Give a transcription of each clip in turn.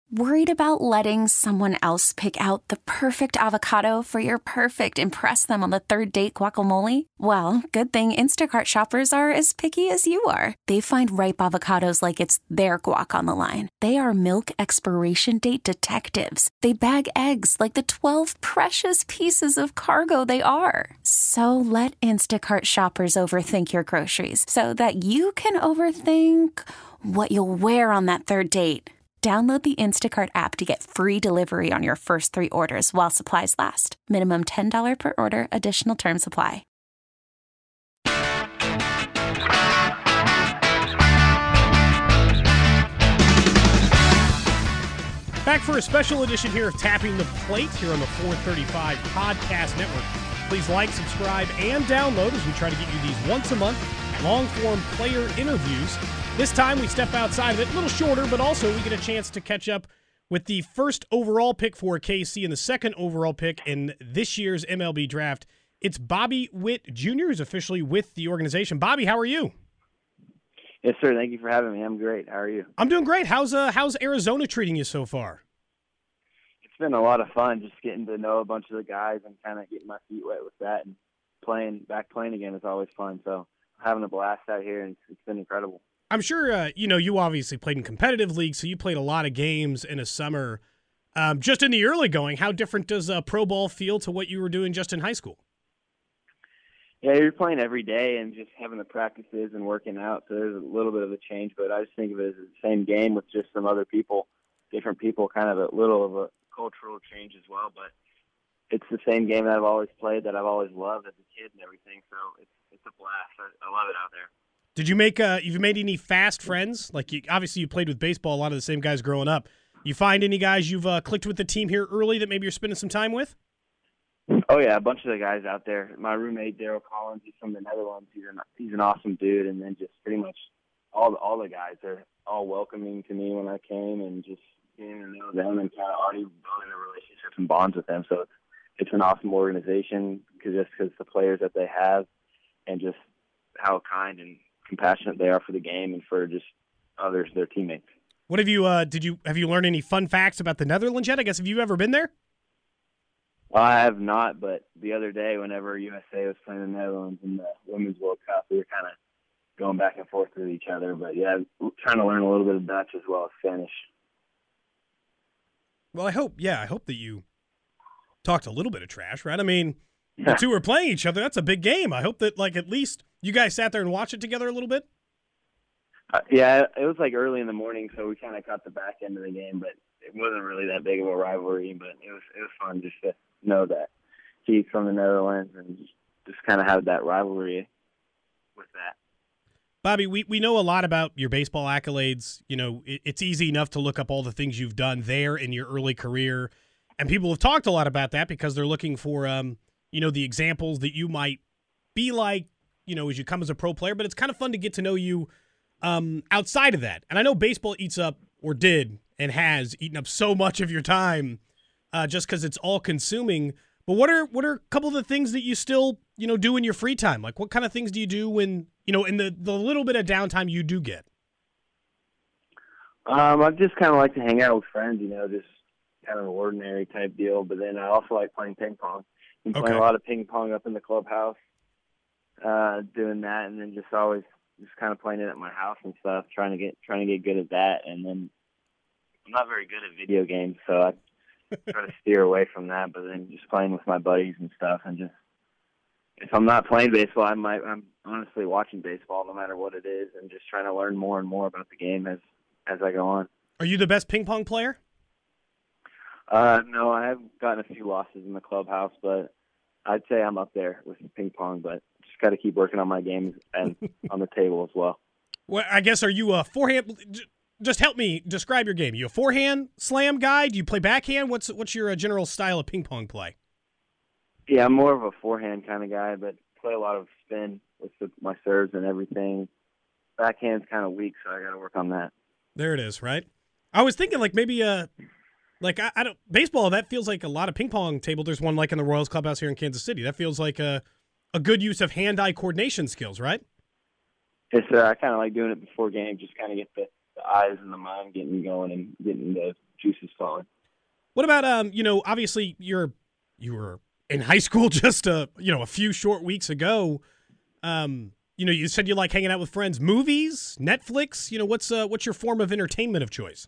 Worried about letting someone else pick out the perfect avocado for your perfect impress them on the third date guacamole? Well, good thing Instacart shoppers are as picky as you are. They find ripe avocados like it's their guac on the line. They are milk expiration date detectives. They bag eggs like the 12 precious pieces of cargo they are. So let Instacart shoppers overthink your groceries so that you can overthink what you'll wear on that third date. Download the Instacart app to get free delivery on your first 3 orders while supplies last. Minimum $10 per order. Additional terms apply. Back for a special edition here of Tapping the Plate here on the 435 Podcast Network. Please like, subscribe, and download as we try to get you these once-a-month long-form player interviews. This time we step outside of it, a little shorter, but also we get a chance to catch up with the first overall pick for KC and the second overall pick in this year's MLB draft. It's Bobby Witt Jr. who's officially with the organization. Bobby, how are you? Yes, sir. Thank you for having me. I'm great. How are you? I'm doing great. How's Arizona treating you so far? It's been a lot of fun just getting to know a bunch of the guys and kind of getting my feet wet with that, and playing again is always fun. So having a blast out here, and it's been incredible. I'm sure, you obviously played in competitive leagues, so you played a lot of games in a summer. Just in the early going, how different does pro ball feel to what you were doing just in high school? Yeah, you're playing every day and just having the practices and working out, so there's a little bit of a change, but I just think of it as the same game with just some other people, different people, kind of a little of a cultural change as well, but it's the same game that I've always played, that I've always loved as a kid and everything, so it's a blast. I love it out there. Did you you've made any fast friends? Like, obviously you played with baseball, a lot of the same guys growing up. You find any guys you've clicked with the team here early that maybe you're spending some time with? Oh, yeah, a bunch of the guys out there. My roommate, Daryl Collins, he's from the Netherlands. He's an awesome dude, and then just pretty much all the guys are all welcoming to me when I came, and just getting to know them and kind of already building a relationship and bonds with them. So it's an awesome organization because the players that they have and just how kind and compassionate they are for the game and for just others, their teammates. What have you have you learned any fun facts about the Netherlands yet? I guess, have you ever been there? I have not, but the other day whenever USA was playing the Netherlands in the Women's World Cup, we were kind of going back and forth with each other. But yeah, trying to learn a little bit of Dutch as well as Spanish. Well, I hope that you talked a little bit of trash, right? I mean, the two are playing each other. That's a big game. I hope that, at least you guys sat there and watched it together a little bit. Yeah, it was early in the morning, so we kind of caught the back end of the game, but it wasn't really that big of a rivalry. But it was fun just to know that he's from the Netherlands and just kind of have that rivalry with that. Bobby, we know a lot about your baseball accolades. It's easy enough to look up all the things you've done there in your early career, and people have talked a lot about that because they're looking for the examples that you might be like, as you come as a pro player. But it's kind of fun to get to know you outside of that. And I know baseball eats up, or did, and has eaten up so much of your time just because it's all consuming. But what are a couple of the things that you still, do in your free time? Like, what kind of things do you do when, in the little bit of downtime you do get? I just kind of like to hang out with friends, just kind of an ordinary type deal. But then I also like playing ping pong. I'm playing a lot of ping pong up in the clubhouse, doing that, and then just kind of playing it at my house and stuff, trying to get good at that. And then I'm not very good at video games, so I try to steer away from that. But then just playing with my buddies and stuff, and just if I'm not playing baseball, I'm honestly watching baseball no matter what it is, and just trying to learn more and more about the game as I go on. Are you the best ping pong player? No, I have gotten a few losses in the clubhouse, but I'd say I'm up there with ping pong, but just got to keep working on my games and on the table as well. Well, I guess, are you a forehand? Just help me describe your game. You a forehand slam guy? Do you play backhand? What's your general style of ping pong play? Yeah, I'm more of a forehand kind of guy, but play a lot of spin with my serves and everything. Backhand's kind of weak, so I got to work on that. There it is, right? I was thinking maybe I don't baseball. That feels like a lot of ping pong table. There's one in the Royals Clubhouse here in Kansas City. That feels like a good use of hand-eye coordination skills, right? Yes, sir. I kind of like doing it before games, just kind of get the eyes and the mind getting going and getting the juices flowing. What about obviously you were in high school just a few short weeks ago. You said you like hanging out with friends. Movies, Netflix. What's your form of entertainment of choice?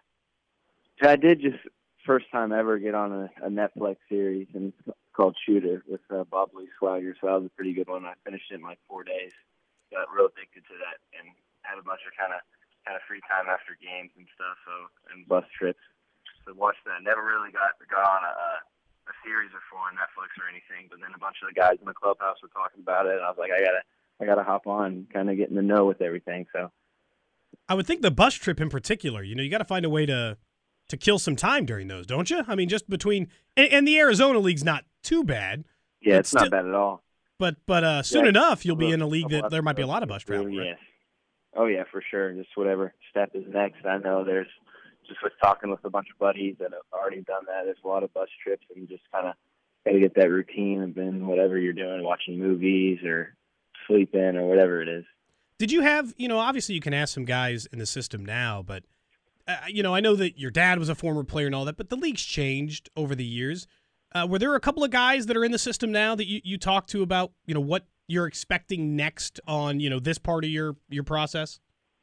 Yeah, I did just first time ever get on a Netflix series, and it's called Shooter with Bob Lee Swagger. So that was a pretty good one. I finished it in like 4 days. Got real addicted to that, and had a bunch of kind of free time after games and stuff. And bus trips. So watched that. Never really got on a series before on Netflix or anything, but then a bunch of the guys in the clubhouse were talking about it, and I was like, I gotta hop on, kind of get in the know with everything. So I would think the bus trip in particular, you got to find a way to kill some time during those, don't you? I mean, just between and the Arizona League's not too bad. Yeah, it's not bad at all. But soon enough, you'll be in a league that there might be a lot of bus travel. Right? Yes. Oh yeah, for sure. Just whatever step is next. I know there's just with talking with a bunch of buddies that have already done that. There's a lot of bus trips, and you just kind of got to get that routine of then whatever you're doing, watching movies or sleeping or whatever it is. Did you have, obviously you can ask some guys in the system now, but, I know that your dad was a former player and all that, but the league's changed over the years. Were there a couple of guys that are in the system now that you talk to about, what you're expecting next on, this part of your process?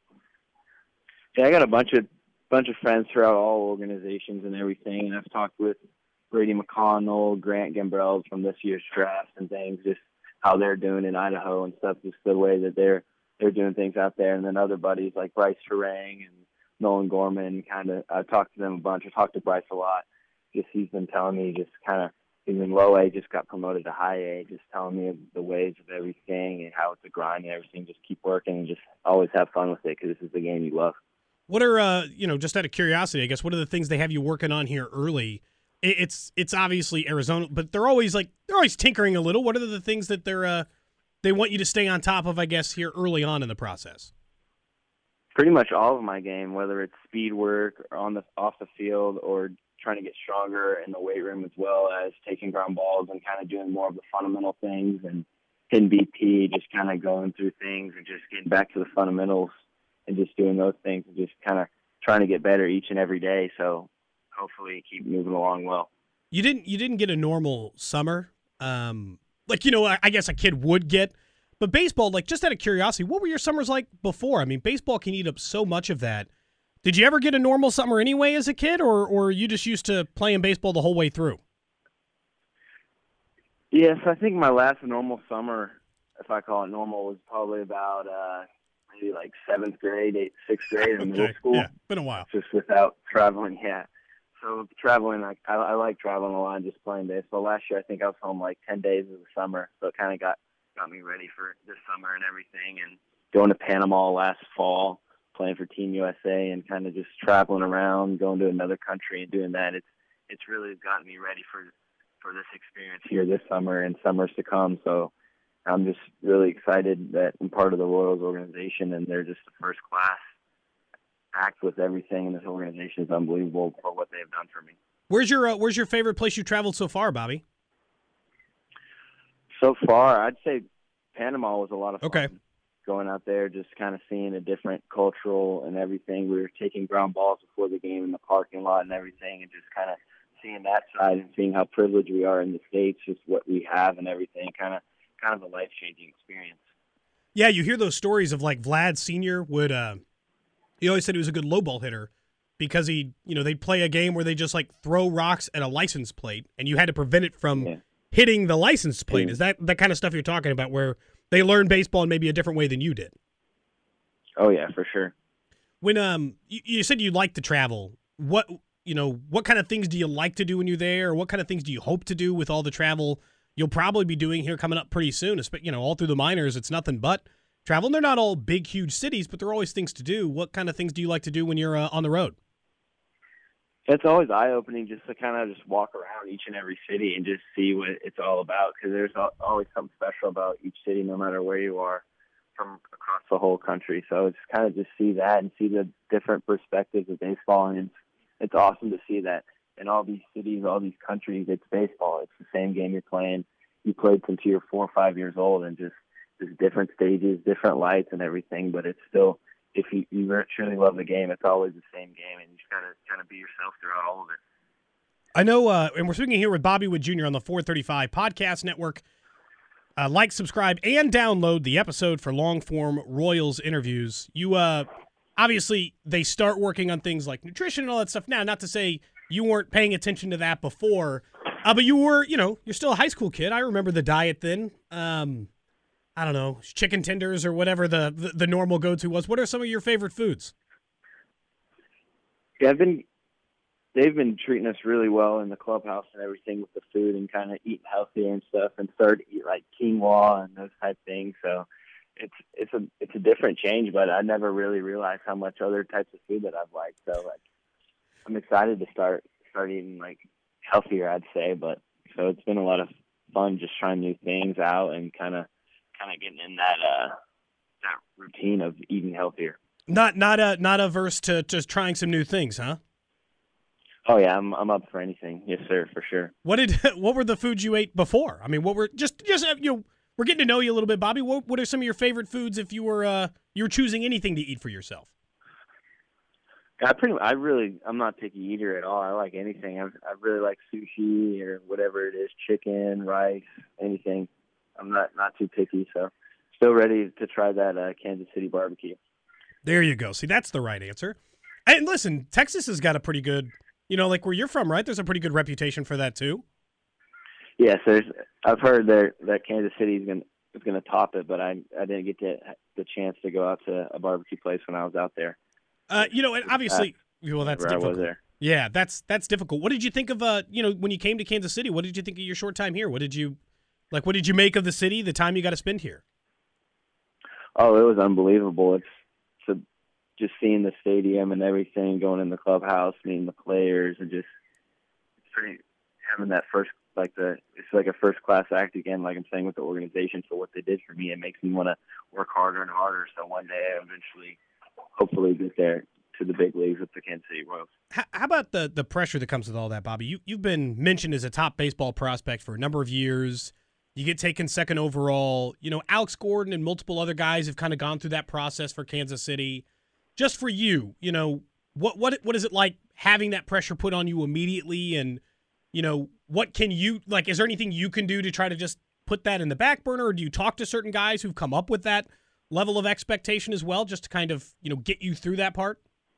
Yeah, I got a bunch of friends throughout all organizations and everything, and I've talked with Brady McConnell, Grant Gambrell from this year's draft and things, just how they're doing in Idaho and stuff, just the way that they're doing things out there. And then other buddies like Bryce Terang and Nolan Gorman, I've talked to them a bunch. I talked to Bryce a lot. Just he's been telling me just kind of, he's in low A, just got promoted to high A, just telling me the ways of everything and how it's a grind and everything. Just keep working and just always have fun with it because this is the game you love. What are, just out of curiosity, I guess, what are the things they have you working on here early? It's obviously Arizona, but they're always tinkering a little. What are the things that they want you to stay on top of, I guess, here early on in the process? Pretty much all of my game, whether it's speed work or off the field or trying to get stronger in the weight room, as well as taking ground balls and kind of doing more of the fundamental things and hitting BP, just kind of going through things and just getting back to the fundamentals and just doing those things and just kind of trying to get better each and every day. So hopefully keep moving along well. You didn't get a normal summer, I guess a kid would get, but baseball, just out of curiosity, what were your summers like before? I mean, baseball can eat up so much of that. Did you ever get a normal summer anyway as a kid, or are you just used to playing baseball the whole way through? Yes, I think my last normal summer, if I call it normal, was probably about maybe like 7th grade, 6th grade in middle school. Yeah, been a while. Just without traveling, yeah. So traveling, I like traveling a lot and just playing baseball. Last year, I think I was home like 10 days of the summer, so it kind of got me ready for this summer and everything. And going to Panama last fall, playing for Team USA, and kind of just traveling around, going to another country and doing that. It's really gotten me ready for this experience here this summer and summers to come. So I'm just really excited that I'm part of the Royals organization, and they're just a first class act with everything, and this organization is unbelievable for what they've done for me. Where's your favorite place you traveled so far, Bobby? So far, I'd say Panama was a lot of fun. Okay. Going out there, just kind of seeing a different cultural and everything. We were taking ground balls before the game in the parking lot and everything, and just kind of seeing that side and seeing how privileged we are in the States, just what we have and everything, kind of a life-changing experience. Yeah, you hear those stories of Vlad Sr. would he always said he was a good low ball hitter because they'd play a game where they just throw rocks at a license plate and you had to prevent it from hitting the license plate. Is that the kind of stuff you're talking about where they learn baseball in maybe a different way than you did? Oh yeah, for sure. When you said you like to travel, what kind of things do you like to do when you're there? Or what kind of things do you hope to do with all the travel you'll probably be doing here coming up pretty soon? All through the minors, it's nothing but travel. And they're not all big, huge cities, but there are always things to do. What kind of things do you like to do when you're on the road? It's always eye-opening just to kind of just walk around each and every city and just see what it's all about, because there's always something special about each city, no matter where you are from across the whole country. So it's kind of just see that and see the different perspectives of baseball, and it's awesome to see that in all these cities, all these countries, it's baseball. It's the same game you're playing. You played since you're 4 or 5 years old, and just different stages, different lights and everything, but it's still if you truly love the game, it's always the same game, and you just gotta kind of be yourself throughout all of it. I know, and we're speaking here with Bobby Wood Jr. on the 435 Podcast Network. Like, subscribe, and download the episode for long-form Royals interviews. You, obviously, they start working on things like nutrition and all that stuff now. Not to say you weren't paying attention to that before, but you were, you're still a high school kid. I remember the diet then. I don't know, chicken tenders or whatever the normal go-to was. What are some of your favorite foods? Yeah, they've been treating us really well in the clubhouse and everything with the food and kind of eating healthier and stuff, and started to eat like quinoa and those type things. So it's a different change, but I never really realized how much other types of food that I've liked. So like I'm excited to start eating like healthier, I'd say. But so it's been a lot of fun just trying new things out and kind of getting in that routine of eating healthier. Not averse to just trying some new things, huh? Oh yeah, I'm up for anything. Yes, sir, for sure. What were the foods you ate before? I mean, what were just we're getting to know you a little bit, Bobby. What are some of your favorite foods if you were choosing anything to eat for yourself? I'm not a picky eater at all. I like anything. I really like sushi or whatever it is, chicken, rice, anything. I'm not too picky, so still ready to try that Kansas City barbecue. There you go. See, that's the right answer. And listen, Texas has got a pretty good, like where you're from, right? There's a pretty good reputation for that too. Yes, I've heard that Kansas City is gonna top it, but I didn't get the chance to go out to a barbecue place when I was out there. And obviously, that's difficult. I was there. Yeah, that's difficult. What did you think of when you came to Kansas City? What did you think of your short time here? What did you make of the city, the time you got to spend here? Oh, it was unbelievable. It's just seeing the stadium and everything, going in the clubhouse, meeting the players, and just having that it's like a first class act again, like I'm saying, with the organization. So what they did for me, it makes me want to work harder and harder. So one day I eventually, hopefully, get there to the big leagues with the Kansas City Royals. How about the pressure that comes with all that, Bobby? You've been mentioned as a top baseball prospect for a number of years. You get taken second overall. Alex Gordon and multiple other guys have kind of gone through that process for Kansas City. Just for you, what is it like having that pressure put on you immediately? And, what can you, like, is there anything you can do to try to just put that in the back burner? Or do you talk to certain guys who've come up with that level of expectation as well, just to kind of, get you through that part?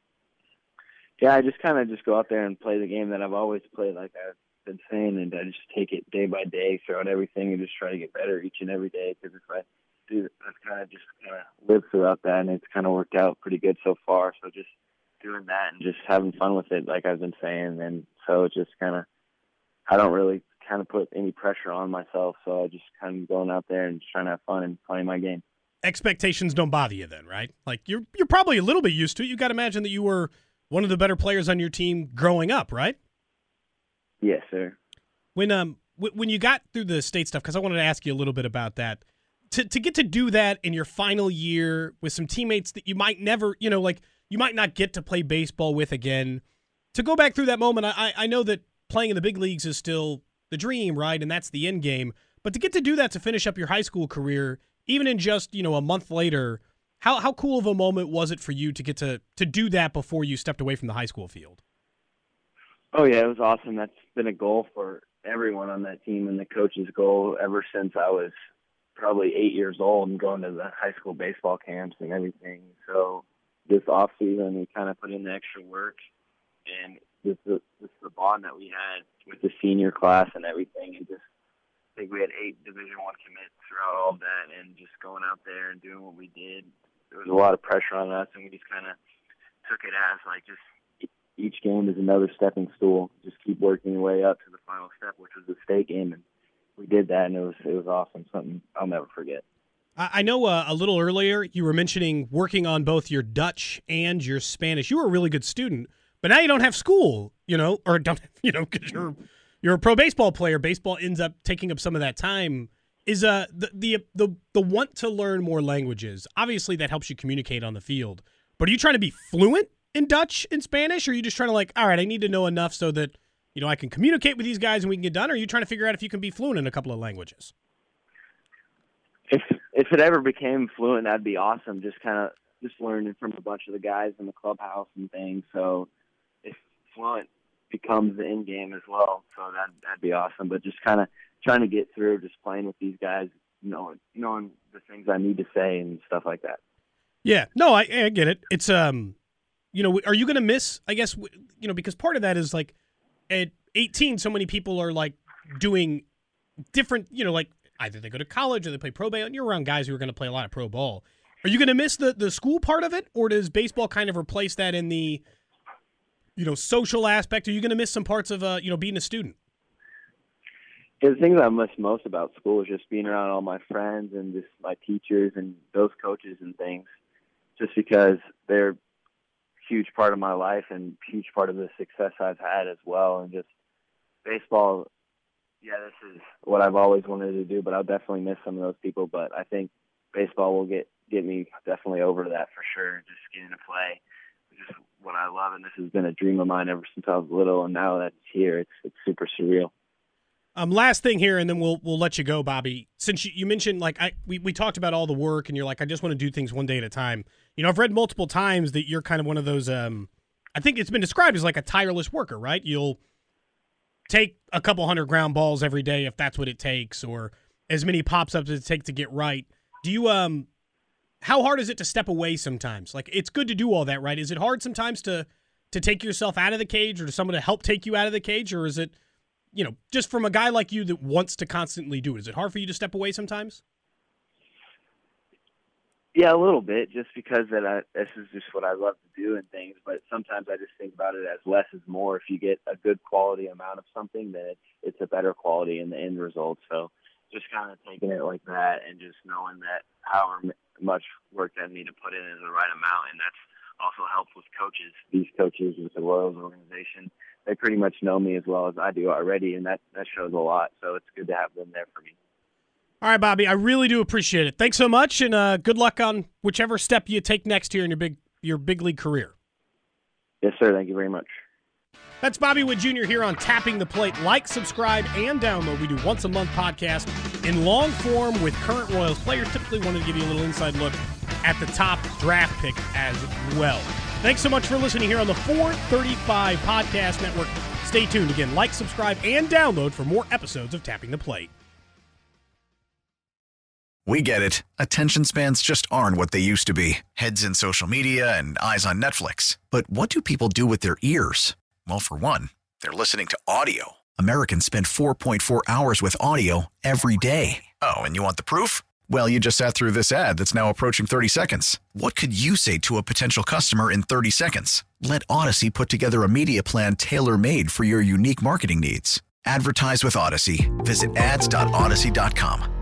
Yeah, I just kind of go out there and play the game that I've always played, like I've been saying, and I just take it day by day throughout everything and just try to get better each and every day. Because if I do, I've kind of lived throughout that, and it's kind of worked out pretty good so far. So just doing that and just having fun with it, like I've been saying, and so it's just I don't really kind of put any pressure on myself. So I just kind of going out there and just trying to have fun and playing my game. Expectations don't bother you then, right? Like you're probably a little bit used to it. You got to imagine that you were one of the better players on your team growing up, right? Yes, sir. When you got through the state stuff, because I wanted to ask you a little bit about that. To get to do that in your final year with some teammates that you might never, you might not get to play baseball with again, to go back through that moment, I know that playing in the big leagues is still the dream, right? And that's the end game. But to get to do that to finish up your high school career, even in just, a month later, how cool of a moment was it for you to get to do that before you stepped away from the high school field? Oh, yeah, it was awesome. That's been a goal for everyone on that team and the coach's goal ever since I was probably 8 years old and going to the high school baseball camps and everything. So this off season, we kind of put in the extra work, and this is the bond that we had with the senior class and everything. And just I think we had 8 Division I commits throughout all of that, and just going out there and doing what we did. There was a lot of pressure on us, and we just kind of took it as like just each game is another stepping stool. Just keep working your way up to the final step, which was the state game, and we did that, and it was awesome. Something I'll never forget. I know a little earlier you were mentioning working on both your Dutch and your Spanish. You were a really good student, but now you don't have school, or don't, because you're a pro baseball player. Baseball ends up taking up some of that time. Is the want to learn more languages? Obviously, that helps you communicate on the field. But are you trying to be fluent in Dutch and Spanish, or are you just trying to all right, I need to know enough so that I can communicate with these guys and we can get done? Or are you trying to figure out if you can be fluent in a couple of languages? If it ever became fluent, that'd be awesome. Just kind of, just learning from a bunch of the guys in the clubhouse and things. So if Fluent becomes the end game as well, so that'd be awesome. But just kind of trying to get through, just playing with these guys, knowing the things I need to say and stuff like that. Yeah, no, I get it. It's are you going to miss? I guess because part of that is like at 18, so many people are like doing different. Like either they go to college or they play pro ball, and you're around guys who are going to play a lot of pro ball. Are you going to miss the school part of it, or does baseball kind of replace that in the social aspect? Are you going to miss some parts of being a student? Yeah, the things I miss most about school is just being around all my friends and just my teachers and those coaches and things, just because they're a huge part of my life and huge part of the success I've had as well. And just baseball, yeah, this is what I've always wanted to do, but I'll definitely miss some of those people. But I think baseball will get me definitely over that for sure. Just getting to play, just what I love, and this has been a dream of mine ever since I was little, and now that it's here, it's super surreal. Last thing here, and then we'll let you go, Bobby. Since you mentioned, like, we talked about all the work, and you're like, I just want to do things one day at a time. I've read multiple times that you're kind of one of those, I think it's been described as like a tireless worker, right? You'll take a couple hundred ground balls every day if that's what it takes, or as many pops-ups as it takes to get right. Do you, how hard is it to step away sometimes? Like, it's good to do all that, right? Is it hard sometimes to take yourself out of the cage, or to someone to help take you out of the cage, or is it, just from a guy like you that wants to constantly do it, is it hard for you to step away sometimes? Yeah, a little bit, just because this is just what I love to do and things. But sometimes I just think about it as less is more. If you get a good quality amount of something, then it's a better quality in the end result. So just kind of taking it like that, and just knowing that however much work I need to put in is the right amount. And that's also helps with coaches. These coaches with the Royals organization, they pretty much know me as well as I do already, and that shows a lot. So it's good to have them there for me. All right, Bobby, I really do appreciate it. Thanks so much, and good luck on whichever step you take next here in your big league career. Yes, sir. Thank you very much. That's Bobby Witt Jr. here on Tapping the Plate. Like, subscribe, and download. We do once-a-month podcast in long form with current Royals players. Typically wanted to give you a little inside look at the top draft pick as well. Thanks so much for listening here on the 435 Podcast Network. Stay tuned. Again, like, subscribe, and download for more episodes of Tapping the Plate. We get it. Attention spans just aren't what they used to be. Heads in social media and eyes on Netflix. But what do people do with their ears? Well, for one, they're listening to audio. Americans spend 4.4 hours with audio every day. Oh, and you want the proof? Well, you just sat through this ad that's now approaching 30 seconds. What could you say to a potential customer in 30 seconds? Let Odyssey put together a media plan tailor-made for your unique marketing needs. Advertise with Odyssey. Visit ads.odyssey.com.